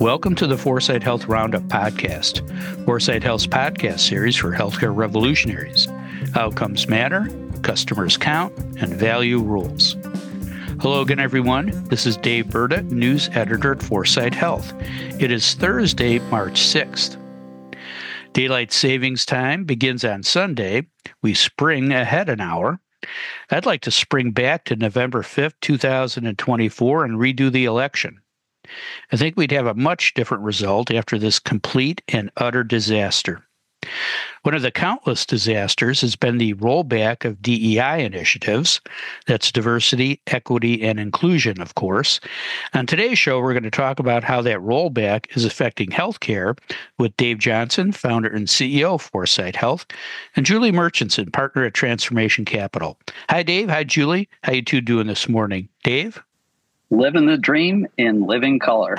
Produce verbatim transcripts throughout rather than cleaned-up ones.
Welcome to the Foresight Health Roundup podcast, Foresight Health's podcast series for healthcare revolutionaries. Outcomes matter, customers count, and value rules. Hello again, everyone. This is Dave Burda, news editor at Foresight Health. It is Thursday, March sixth. Daylight savings time begins on Sunday. We spring ahead an hour. I'd like to spring back to November fifth, two thousand twenty-four and redo the election. I think we'd have a much different result after this complete and utter disaster. One of the countless disasters has been the rollback of D E I initiatives. That's diversity, equity, and inclusion, of course. On today's show, we're going to talk about how that rollback is affecting healthcare with Dave Johnson, founder and C E O of Foresight Health, and Julie Murchison, partner at Transformation Capital. Hi, Dave. Hi, Julie. How you two doing this morning? Dave? Living the dream in living color.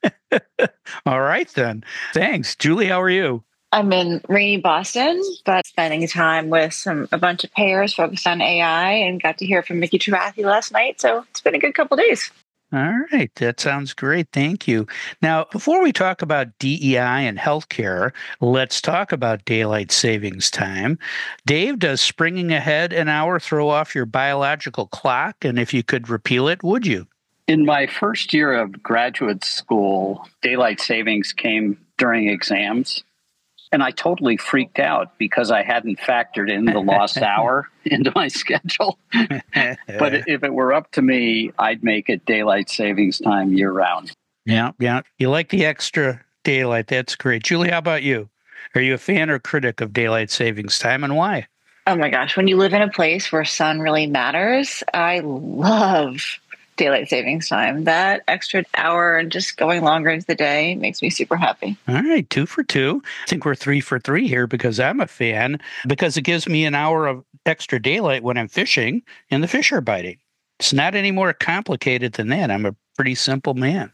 All right, then. Thanks. Julie, how are you? I'm in rainy Boston, but spending time with some a bunch of payers focused on A I and got to hear from Mickey Travathi last night. So it's been a good couple of days. All right. That sounds great. Thank you. Now, before we talk about D E I and healthcare, let's talk about daylight savings time. Dave, does springing ahead an hour throw off your biological clock? And if you could repeal it, would you? In my first year of graduate school, daylight savings came during exams, and I totally freaked out because I hadn't factored in the lost hour into my schedule. But if it were up to me, I'd make it daylight savings time year round. Yeah, yeah. You like the extra daylight. That's great. Julie, how about you? Are you a fan or critic of daylight savings time, and why? Oh my gosh, when you live in a place where sun really matters, I love daylight savings time. That extra hour and just going longer into the day makes me super happy. All right, two for two. I think we're three for three here because I'm a fan, because it gives me an hour of extra daylight when I'm fishing and the fish are biting. It's not any more complicated than that. I'm a pretty simple man.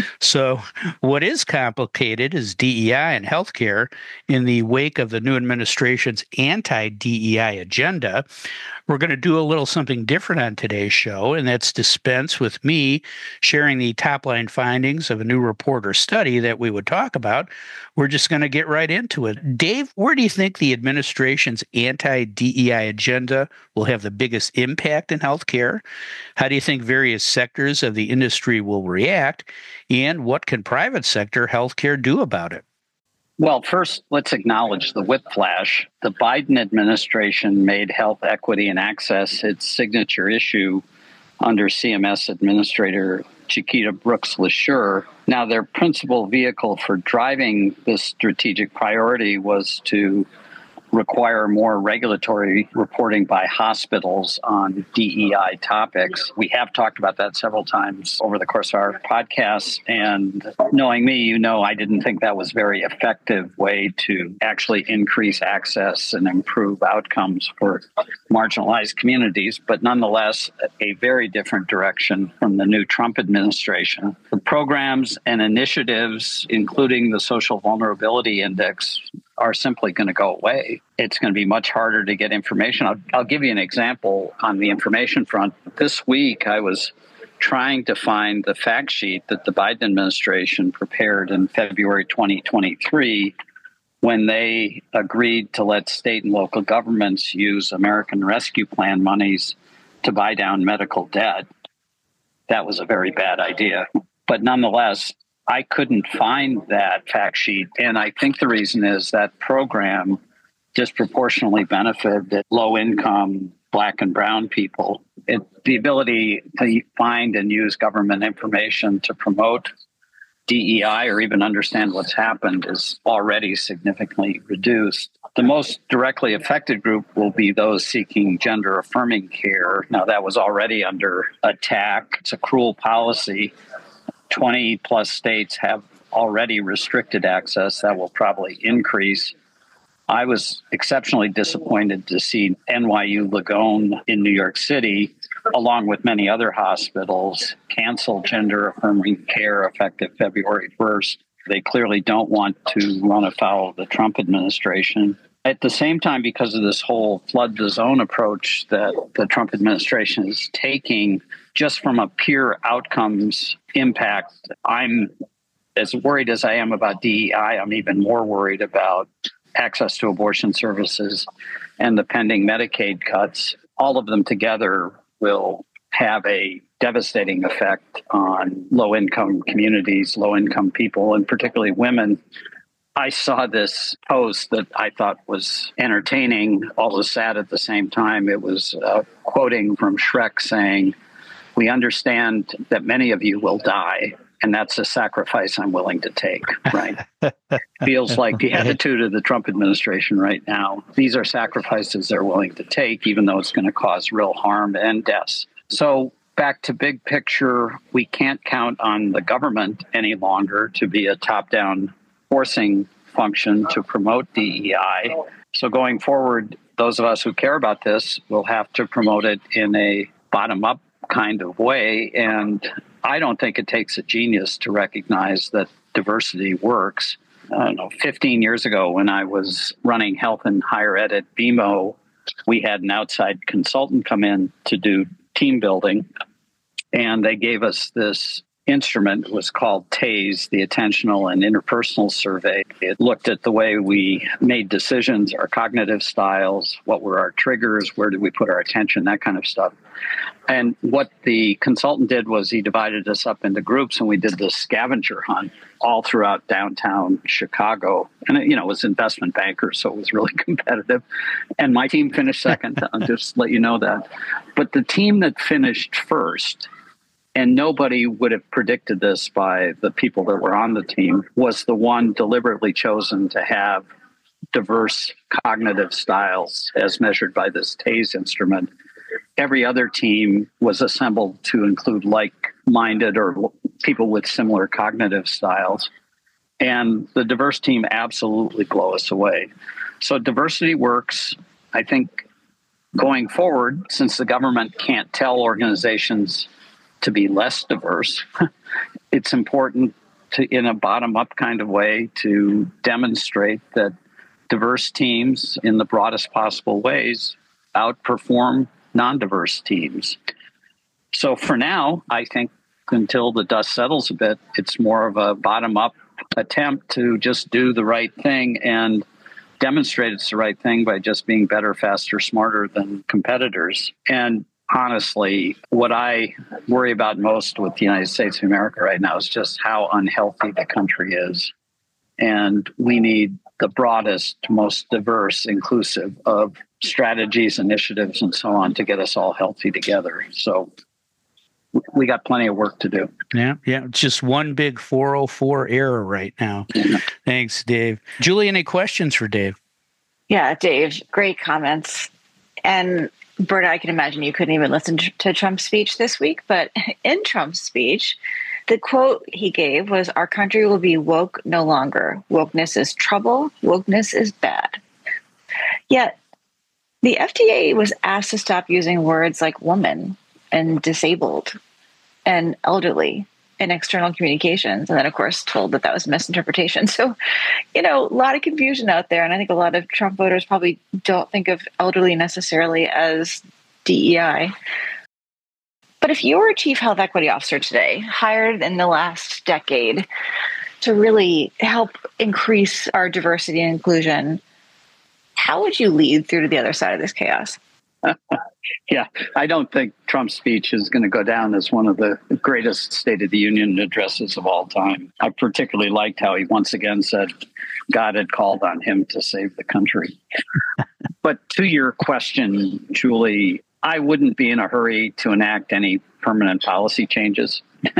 So what is complicated is D E I and healthcare in the wake of the new administration's anti-D E I agenda. We're going to do a little something different on today's show, and that's dispense with me sharing the top-line findings of a new report or study that we would talk about. We're just going to get right into it. Dave, where do you think the administration's anti-D E I agenda will have the biggest impact in healthcare? How do you think various sectors of the industry will react? And what can private sector healthcare do about it? Well, first, let's acknowledge the whiplash. The Biden administration made health equity and access its signature issue under C M S Administrator Chiquita Brooks-LaSure. Now, their principal vehicle for driving this strategic priority was to require more regulatory reporting by hospitals on D E I topics. We have talked about that several times over the course of our podcast. And knowing me, you know, I didn't think that was a very effective way to actually increase access and improve outcomes for marginalized communities. But nonetheless, a very different direction from the new Trump administration. The programs and initiatives, including the Social Vulnerability Index, are simply going to go away. It's going to be much harder to get information. I'll, I'll give you an example on the information front. This week, I was trying to find the fact sheet that the Biden administration prepared in February twenty twenty-three when they agreed to let state and local governments use American Rescue Plan monies to buy down medical debt. That was a very bad idea. But nonetheless, I couldn't find that fact sheet. And I think the reason is that program disproportionately benefited low-income Black and brown people. It, the ability to find and use government information to promote D E I or even understand what's happened is already significantly reduced. The most directly affected group will be those seeking gender-affirming care. Now, that was already under attack. It's a cruel policy. twenty plus states have already restricted access. That will probably increase. I was exceptionally disappointed to see N Y U Langone in New York City, along with many other hospitals, cancel gender-affirming care effective February first. They clearly don't want to run afoul of the Trump administration. At the same time, because of this whole flood the zone approach that the Trump administration is taking, just from a pure outcomes impact, I'm as worried as I am about D E I, I'm even more worried about access to abortion services and the pending Medicaid cuts. All of them together will have a devastating effect on low-income communities, low-income people, and particularly women. I saw this post that I thought was entertaining, although sad at the same time. It was uh, quoting from Shrek saying, "We understand that many of you will die, and that's a sacrifice I'm willing to take," right? Feels like the attitude of the Trump administration right now. These are sacrifices they're willing to take, even though it's going to cause real harm and deaths. So back to big picture, we can't count on the government any longer to be a top-down forcing function to promote D E I. So going forward, those of us who care about this will have to promote it in a bottom-up kind of way. And I don't think it takes a genius to recognize that diversity works. I don't know, fifteen years ago when I was running health and higher ed at B M O, we had an outside consultant come in to do team building. And they gave us this instrument. It was called TASE, the Attentional and Interpersonal Survey. It looked at the way we made decisions, our cognitive styles, what were our triggers, where did we put our attention, that kind of stuff. And what the consultant did was he divided us up into groups, and we did this scavenger hunt all throughout downtown Chicago. And, it, you know, it was investment bankers, so it was really competitive. And my team finished second. I'll just let you know that. But the team that finished first, and nobody would have predicted this by the people that were on the team, was the one deliberately chosen to have diverse cognitive styles as measured by this TASE instrument. Every other team was assembled to include like-minded or people with similar cognitive styles. And the diverse team absolutely blew us away. So diversity works. I think going forward, since the government can't tell organizations to be less diverse, it's important to, in a bottom-up kind of way, to demonstrate that diverse teams in the broadest possible ways outperform non-diverse teams. So for now, I think until the dust settles a bit, it's more of a bottom-up attempt to just do the right thing and demonstrate it's the right thing by just being better, faster, smarter than competitors. And honestly, what I worry about most with the United States of America right now is just how unhealthy the country is. And we need the broadest, most diverse, inclusive of strategies, initiatives, and so on to get us all healthy together. So we got plenty of work to do. Yeah, yeah. It's just one big four oh four error right now. Yeah. Thanks, Dave. Julie, any questions for Dave? Yeah, Dave, great comments. And Berta, I can imagine you couldn't even listen to Trump's speech this week, but in Trump's speech, the quote he gave was, "Our country will be woke no longer. Wokeness is trouble. Wokeness is bad." Yet, the F D A was asked to stop using words like woman and disabled and elderly in external communications. And then, of course, told that that was misinterpretation. So, you know, a lot of confusion out there. And I think a lot of Trump voters probably don't think of elderly necessarily as D E I. But if you were a chief health equity officer today, hired in the last decade to really help increase our diversity and inclusion, how would you lead through to the other side of this chaos? Yeah, I don't think Trump's speech is going to go down as one of the greatest State of the Union addresses of all time. I particularly liked how he once again said God had called on him to save the country. But to your question, Julie, I wouldn't be in a hurry to enact any permanent policy changes.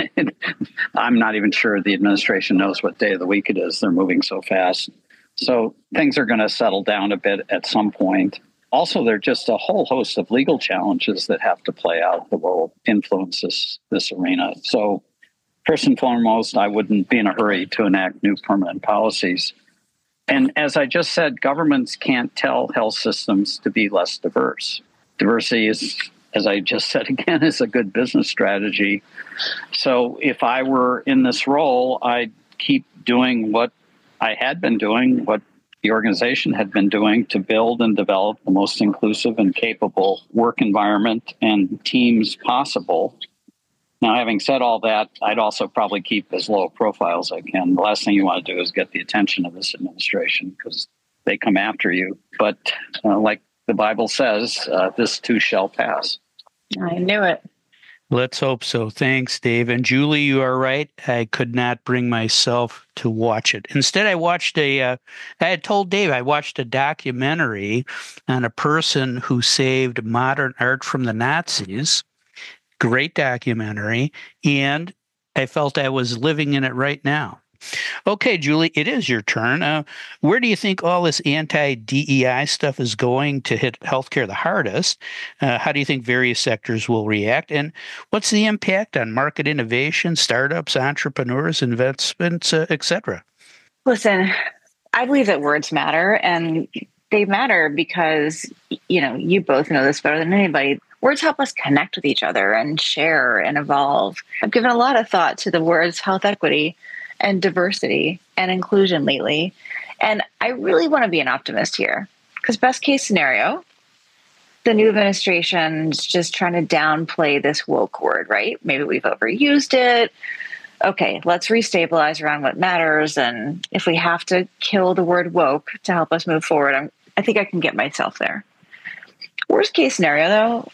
I'm not even sure the administration knows what day of the week it is. They're moving so fast. So things are going to settle down a bit at some point. Also, there are just a whole host of legal challenges that have to play out that will influence this, this arena. So first and foremost, I wouldn't be in a hurry to enact new permanent policies. And as I just said, governments can't tell health systems to be less diverse. Diversity is, as I just said again, is a good business strategy. So if I were in this role, I'd keep doing what I had been doing, what the organization had been doing to build and develop the most inclusive and capable work environment and teams possible. Now, having said all that, I'd also probably keep as low a profile as I can. The last thing you want to do is get the attention of this administration because they come after you. But uh, like the Bible says, uh, this too shall pass. I knew it. Let's hope so. Thanks, Dave. And Julie, you are right. I could not bring myself to watch it. Instead, I watched a, uh, I had told Dave I watched a documentary on a person who saved modern art from the Nazis. Great documentary. And I felt I was living in it right now. Okay, Julie, it is your turn. Uh, where do you think all this anti-D E I stuff is going to hit healthcare the hardest? Uh, how do you think various sectors will react? And what's the impact on market innovation, startups, entrepreneurs, investments, uh, et cetera? Listen, I believe that words matter, and they matter because, you know, you both know this better than anybody. Words help us connect with each other and share and evolve. I've given a lot of thought to the words health equity and diversity and inclusion lately. And I really want to be an optimist here because best case scenario, the new administration's just trying to downplay this woke word, right? Maybe we've overused it. Okay, let's restabilize around what matters. And if we have to kill the word woke to help us move forward, I'm, I think I can get myself there. Worst case scenario, though,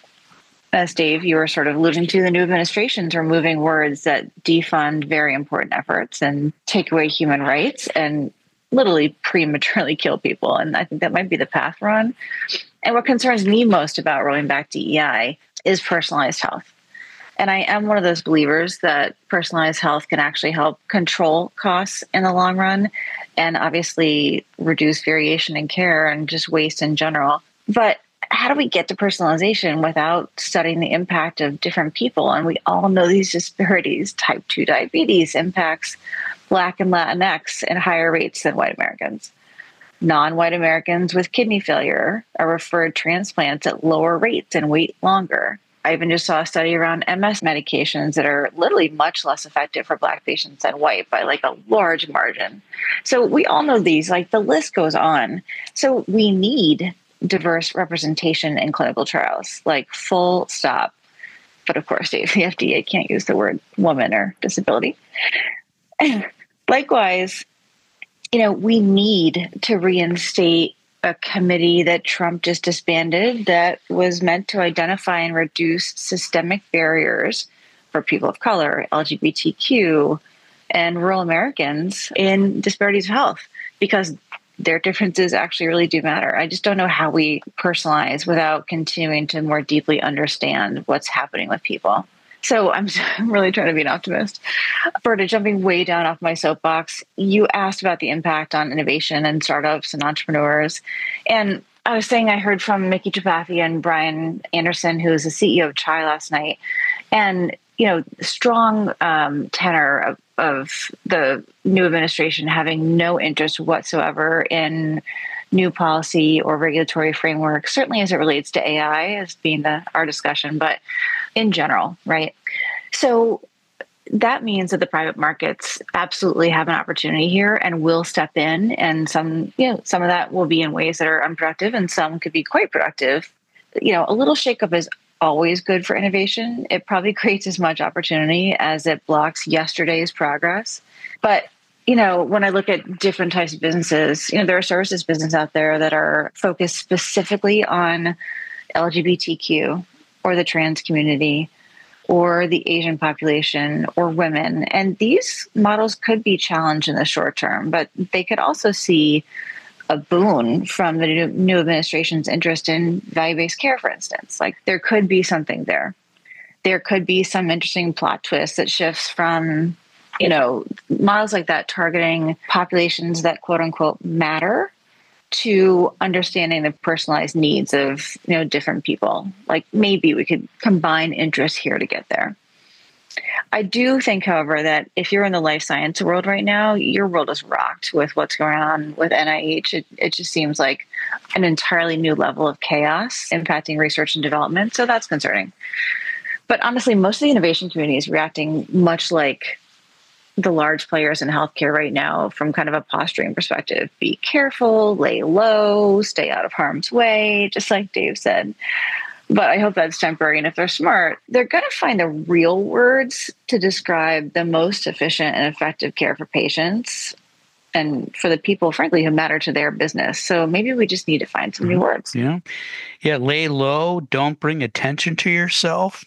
as Dave, you were sort of alluding to, the new administration's removing words that defund very important efforts and take away human rights and literally prematurely kill people. And I think that might be the path we're on. And what concerns me most about rolling back D E I is personalized health. And I am one of those believers that personalized health can actually help control costs in the long run and obviously reduce variation in care and just waste in general. But how do we get to personalization without studying the impact of different people? And we all know these disparities. Type two diabetes impacts Black and Latinx at higher rates than white Americans. Non-white Americans with kidney failure are referred transplants at lower rates and wait longer. I even just saw a study around M S medications that are literally much less effective for Black patients than white by like a large margin. So we all know these, like the list goes on. So we need diverse representation in clinical trials, like full stop. But of course, Dave, the F D A can't use the word woman or disability. Likewise, you know, we need to reinstate a committee that Trump just disbanded that was meant to identify and reduce systemic barriers for people of color, L G B T Q, and rural Americans in disparities of health, because their differences actually really do matter. I just don't know how we personalize without continuing to more deeply understand what's happening with people. So I'm, I'm really trying to be an optimist. Berta, jumping way down off my soapbox, you asked about the impact on innovation and startups and entrepreneurs. And I was saying I heard from Mickey Tripathi and Brian Anderson, who is the C E O of Chai last night. And, you know, strong um, tenor of, of the new administration having no interest whatsoever in new policy or regulatory framework, certainly as it relates to A I as being the, our discussion, but in general, right? So that means that the private markets absolutely have an opportunity here and will step in. And some, you know, some of that will be in ways that are unproductive and some could be quite productive. You know, a little shakeup is always good for innovation. It probably creates as much opportunity as it blocks yesterday's progress. But, you know, when I look at different types of businesses, you know, there are services businesses out there that are focused specifically on L G B T Q or the trans community or the Asian population or women. And these models could be challenged in the short term, but they could also see a boon from the new, new administration's interest in value-based care, for instance. Like there could be something there. There could be some interesting plot twist that shifts from, you know, models like that targeting populations that quote unquote matter to understanding the personalized needs of, you know, different people. Like maybe we could combine interests here to get there. I do think, however, that if you're in the life science world right now, your world is rocked with what's going on with N I H. It, it just seems like an entirely new level of chaos impacting research and development. So that's concerning. But honestly, most of the innovation community is reacting much like the large players in healthcare right now from kind of a posturing perspective. Be careful, lay low, stay out of harm's way, just like Dave said. but I hope that's temporary. And if they're smart, they're going to find the real words to describe the most efficient and effective care for patients and for the people, frankly, who matter to their business. So maybe we just need to find some new words. Yeah. Yeah. Lay low. Don't bring attention to yourself.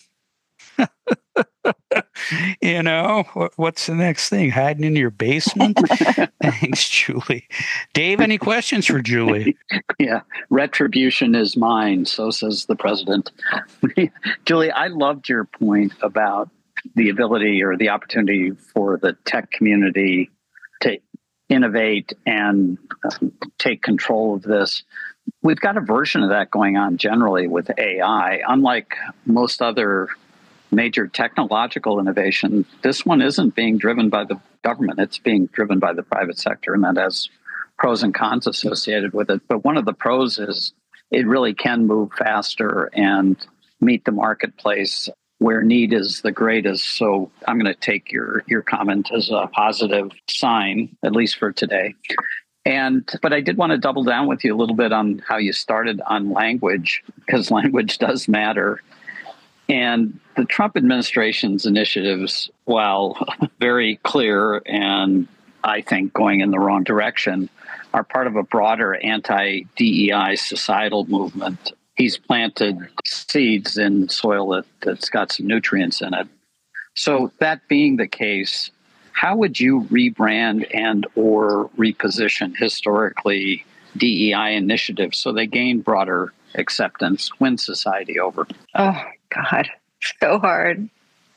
You know, what's the next thing? Hiding in your basement? Thanks, Julie. Dave, any questions for Julie? Yeah. Retribution is mine. So says the president. Julie, I loved your point about the ability or the opportunity for the tech community to innovate and uh, take control of this. We've got a version of that going on generally with A I. Unlike most other major technological innovation, this one isn't being driven by the government. It's being driven by the private sector, and that has pros and cons associated with it. But one of the pros is it really can move faster and meet the marketplace where need is the greatest. So I'm going to take your, your comment as a positive sign, at least for today. And but I did want to double down with you a little bit on how you started on language, because language does matter. And the Trump administration's initiatives, while very clear and I think going in the wrong direction, are part of a broader anti-D E I societal movement. He's planted seeds in soil that, that's got some nutrients in it. So that being the case, how would you rebrand and or reposition historically D E I initiatives so they gain broader acceptance, win society over? Oh, God, so hard.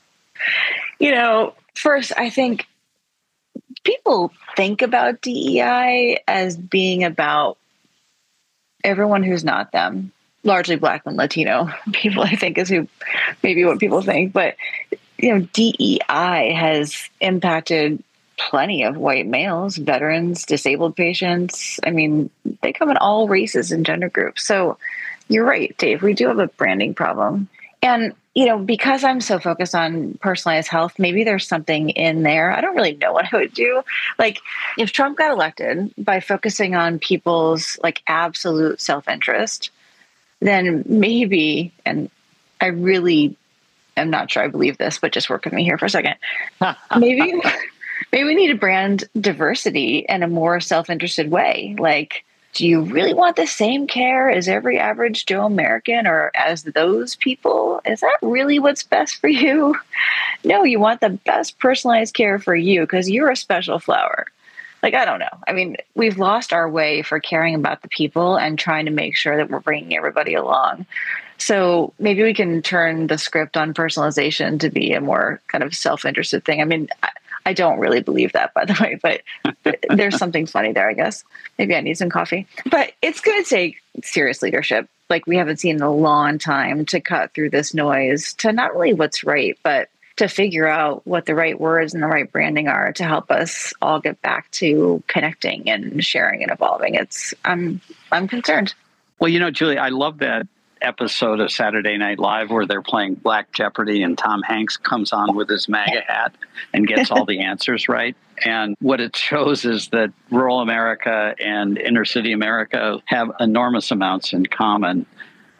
You know, first, I think people think about D E I as being about everyone who's not them, largely Black and Latino people, I think is who maybe what people think. But, you know, D E I has impacted plenty of white males, veterans, disabled patients. I mean, they come in all races and gender groups. So you're right, Dave, we do have a branding problem. And, you know, because I'm so focused on personalized health, maybe there's something in there. I don't really know what I would do. Like, if Trump got elected by focusing on people's like absolute self-interest, then maybe, and I really am not sure I believe this, but just work with me here for a second. Maybe, maybe we need to brand diversity in a more self-interested way. Like, do you really want the same care as every average Joe American or as those people? Is that really what's best for you? No, you want the best personalized care for you because you're a special flower. Like, I don't know. I mean, we've lost our way for caring about the people and trying to make sure that we're bringing everybody along. So maybe we can turn the script on personalization to be a more kind of self-interested thing. I mean, I, I don't really believe that, by the way, but there's something funny there, I guess. Maybe I need some coffee. But it's going to take serious leadership, like we haven't seen in a long time, to cut through this noise to not really what's right, but to figure out what the right words and the right branding are to help us all get back to connecting and sharing and evolving. It's I'm I'm concerned. Well, you know, Julie, I love that episode of Saturday Night Live where they're playing Black Jeopardy and Tom Hanks comes on with his MAGA hat and gets all the answers right. And what it shows is that rural America and inner city America have enormous amounts in common.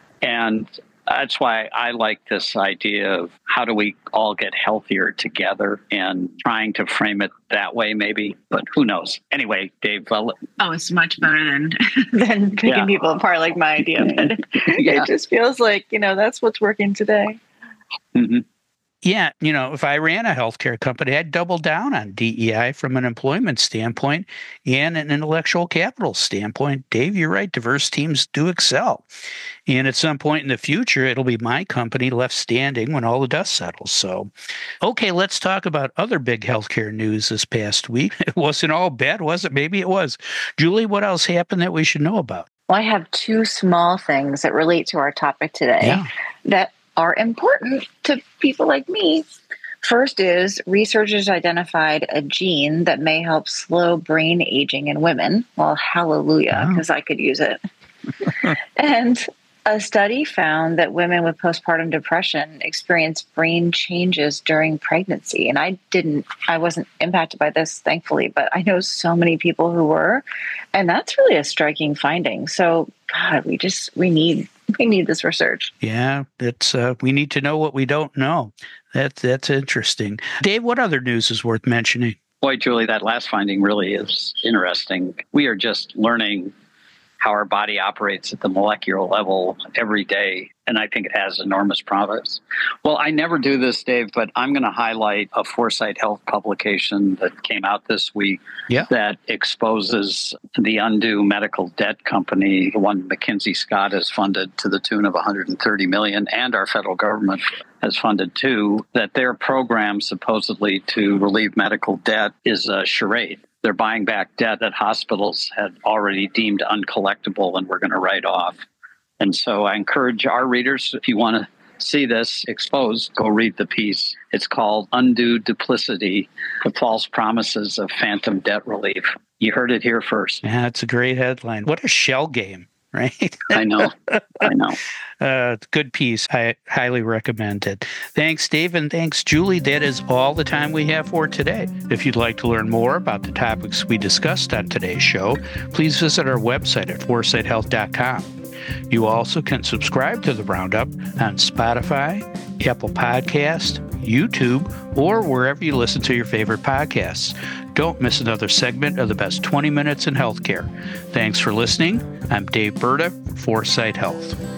And that's why I like this idea of how do we all get healthier together and trying to frame it that way, maybe, but who knows? Anyway, Dave. Well, oh, it's much better than than picking yeah. people apart like my idea. But yeah. It just feels like, you know, that's what's working today. Mm-hmm. Yeah, you know, if I ran a healthcare company, I'd double down on D E I from an employment standpoint and an intellectual capital standpoint. Dave, you're right. Diverse teams do excel. And at some point in the future, it'll be my company left standing when all the dust settles. So, okay, let's talk about other big healthcare news this past week. It wasn't all bad, was it? Maybe it was. Julie, what else happened that we should know about? Well, I have two small things that relate to our topic today yeah. that are important to people like me. First is researchers identified a gene that may help slow brain aging in women. Well, hallelujah, because oh. I could use it. And a study found that women with postpartum depression experience brain changes during pregnancy. And I didn't, I wasn't impacted by this, thankfully, but I know so many people who were. And that's really a striking finding. So, God, we just, we need We need this research. Yeah, it's uh, we need to know what we don't know. That, that's interesting. Dave, what other news is worth mentioning? Boy, Julie, that last finding really is interesting. We are just learning how our body operates at the molecular level every day, and I think it has enormous promise. Well, I never do this, Dave, but I'm going to highlight a Foresight Health publication that came out this week yeah. that exposes the undue medical debt company, the one McKinsey Scott has funded to the tune of one hundred thirty million dollars, and our federal government has funded too, that their program supposedly to relieve medical debt is a charade. They're buying back debt that hospitals had already deemed uncollectible and we're going to write off. And so I encourage our readers, if you want to see this exposed, go read the piece. It's called Undue Duplicity, the False Promises of Phantom Debt Relief. You heard it here first. Yeah, it's a great headline. What a shell game, right? I know. I know. Uh, good piece. I highly recommend it. Thanks, Dave, and thanks, Julie. That is all the time we have for today. If you'd like to learn more about the topics we discussed on today's show, please visit our website at foresight health dot com. You also can subscribe to the Roundup on Spotify, Apple Podcast, YouTube, or wherever you listen to your favorite podcasts. Don't miss another segment of the best twenty minutes in healthcare. Thanks for listening. I'm Dave Burda, Foresight Health.